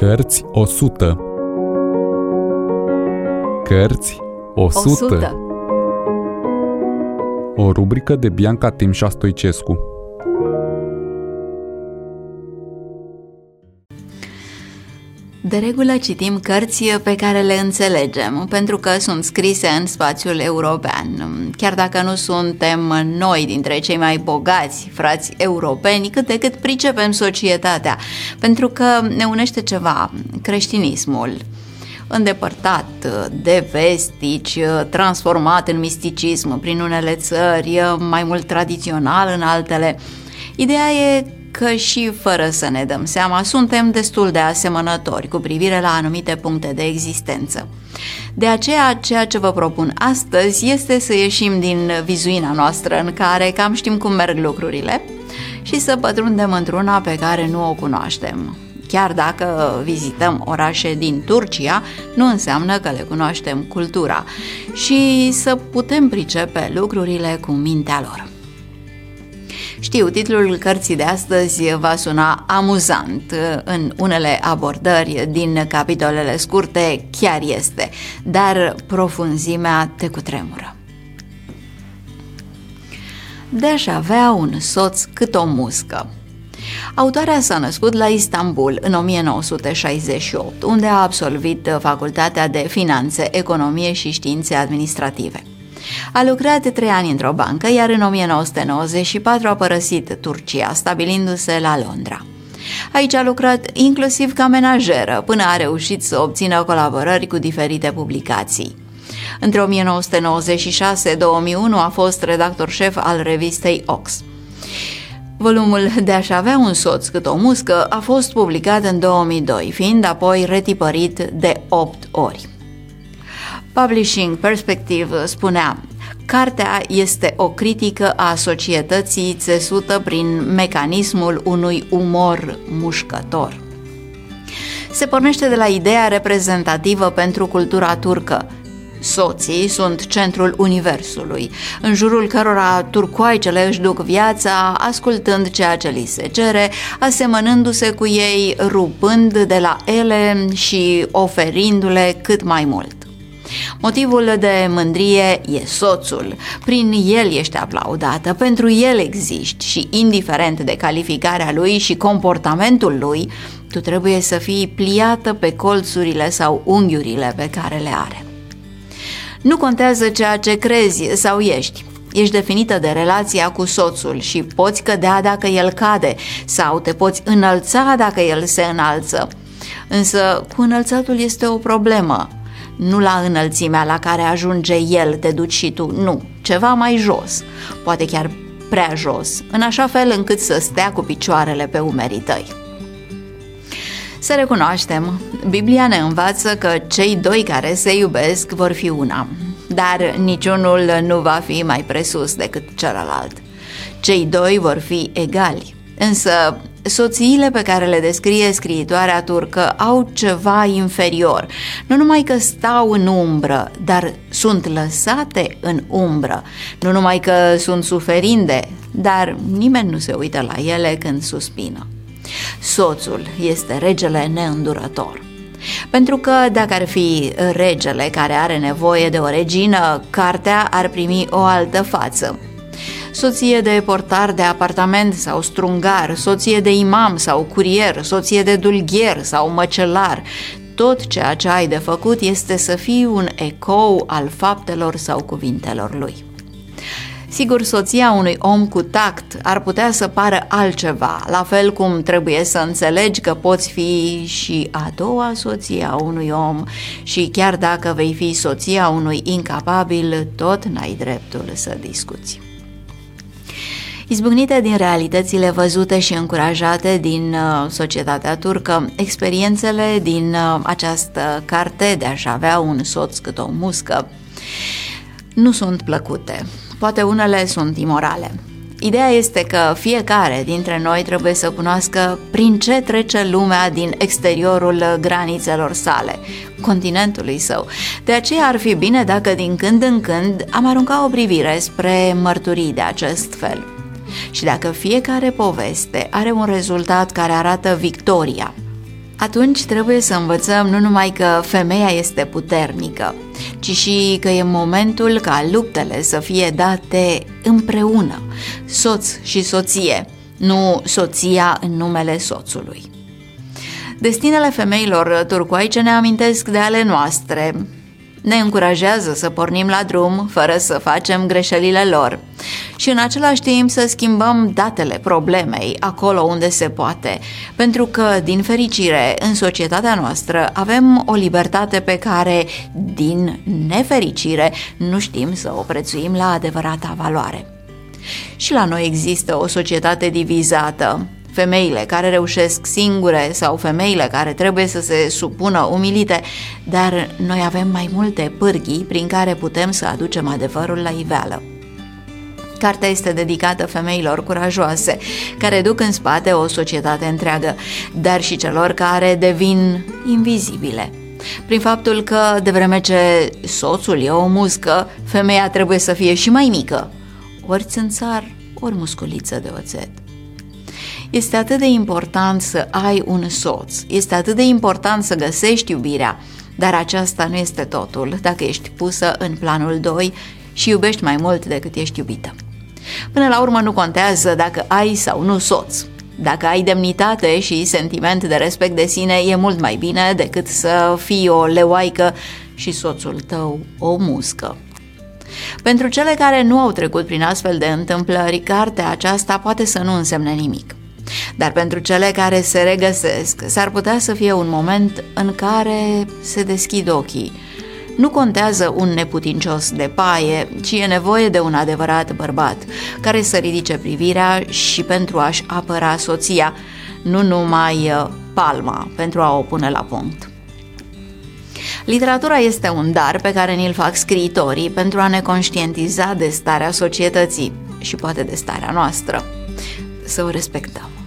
Cărți 100. Cărți 100. O rubrică de Bianca Timșa Stoicescu. De regulă citim cărți pe care le înțelegem, pentru că sunt scrise în spațiul european. Chiar dacă nu suntem noi dintre cei mai bogați frați europeni, cât de cât pricepem societatea, pentru că ne unește ceva, creștinismul, îndepărtat de vestici, transformat în misticism prin unele țări, mai mult tradițional în altele. Ideea e că și fără să ne dăm seama, suntem destul de asemănători cu privire la anumite puncte de existență. De aceea, ceea ce vă propun astăzi este să ieșim din vizuina noastră în care cam știm cum merg lucrurile și să pătrundem într-una pe care nu o cunoaștem. Chiar dacă vizităm orașe din Turcia, nu înseamnă că le cunoaștem cultura și să putem pricepe lucrurile cu mintea lor. Știu, titlul cărții de astăzi va suna amuzant în unele abordări din capitolele scurte, chiar este, dar profunzimea te cutremură. De-aș avea un soț cât o muscă. Autoarea s-a născut la Istanbul în 1968, unde a absolvit Facultatea de Finanțe, Economie și Științe Administrative. A lucrat 3 ani într-o bancă, iar în 1994 a părăsit Turcia, stabilindu-se la Londra. Aici a lucrat inclusiv ca menajeră, până a reușit să obțină colaborări cu diferite publicații. Între 1996-2001 a fost redactor șef al revistei Ox. Volumul De-aș avea un soț cât o muscă a fost publicat în 2002, fiind apoi retipărit de 8 ori. Publishing Perspective spunea: cartea este o critică a societății țesută prin mecanismul unui umor mușcător. Se pornește de la ideea reprezentativă pentru cultura turcă. Soții sunt centrul universului, în jurul cărora turcoaicele își duc viața, ascultând ceea ce li se cere, asemănându-se cu ei, rupând de la ele și oferindu-le cât mai mult. Motivul de mândrie e soțul, prin el ești aplaudată, pentru el existi și, indiferent de calificarea lui și comportamentul lui, tu trebuie să fii pliată pe colțurile sau unghiurile pe care le are. Nu contează ceea ce crezi sau ești definită de relația cu soțul și poți cădea dacă el cade sau te poți înălța dacă el se înalță. Însă cu înălțatul este o problemă. Nu la înălțimea la care ajunge el te duci și tu, nu, ceva mai jos, poate chiar prea jos, în așa fel încât să stea cu picioarele pe umerii tăi. Să recunoaștem, Biblia ne învață că cei doi care se iubesc vor fi una, dar niciunul nu va fi mai presus decât celălalt. Cei doi vor fi egali, însă soțiile pe care le descrie scriitoarea turcă au ceva inferior. Nu numai că stau în umbră, dar sunt lăsate în umbră. Nu numai că sunt suferinde, dar nimeni nu se uită la ele când suspină. Soțul este regele neîndurător. Pentru că dacă ar fi regele care are nevoie de o regină, cartea ar primi o altă față. Soție de portar de apartament sau strungar, soție de imam sau curier, soție de dulgher sau măcelar, tot ceea ce ai de făcut este să fii un ecou al faptelor sau cuvintelor lui. Sigur, soția unui om cu tact ar putea să pară altceva, la fel cum trebuie să înțelegi că poți fi și a doua soție a unui om și chiar dacă vei fi soția unui incapabil, tot n-ai dreptul să discuți. Izbucnite din realitățile văzute și încurajate din societatea turcă, experiențele din această carte De-aș avea un soț cât o muscă nu sunt plăcute, poate unele sunt imorale. Ideea este că fiecare dintre noi trebuie să cunoască prin ce trece lumea din exteriorul granițelor sale, continentului său. De aceea ar fi bine dacă din când în când am arunca o privire spre mărturii de acest fel. Și dacă fiecare poveste are un rezultat care arată victoria, Atunci trebuie să învățăm nu numai că femeia este puternică, ci și că e momentul ca luptele să fie date împreună, soț și soție, nu soția în numele soțului. Destinele femeilor turcoaice ne amintesc de ale noastre, ne încurajează să pornim la drum fără să facem greșelile lor și în același timp să schimbăm datele problemei acolo unde se poate, pentru că, din fericire, în societatea noastră avem o libertate pe care, din nefericire, nu știm să o prețuim la adevărata valoare. Și la noi există o societate divizată, femeile care reușesc singure sau femeile care trebuie să se supună umilite, dar noi avem mai multe pârghii prin care putem să aducem adevărul la iveală. Cartea este dedicată femeilor curajoase, care duc în spate o societate întreagă, dar și celor care devin invizibile. Prin faptul că, de vreme ce soțul e o muscă, femeia trebuie să fie și mai mică, ori țânțar, ori musculiță de oțet. Este atât de important să ai un soț, este atât de important să găsești iubirea, dar aceasta nu este totul dacă ești pusă în planul 2 și iubești mai mult decât ești iubită. Până la urmă nu contează dacă ai sau nu soț. Dacă ai demnitate și sentiment de respect de sine, e mult mai bine decât să fii o leoaică și soțul tău o muscă. Pentru cele care nu au trecut prin astfel de întâmplări, cartea aceasta poate să nu însemne nimic. Dar pentru cele care se regăsesc, s-ar putea să fie un moment în care se deschid ochii. Nu contează un neputincios de paie, ci e nevoie de un adevărat bărbat, care să ridice privirea și pentru a-și apăra soția, nu numai palma pentru a o pune la punct. Literatura este un dar pe care ni-l fac scriitorii pentru a ne conștientiza de starea societății și poate de starea noastră. Să o respectăm.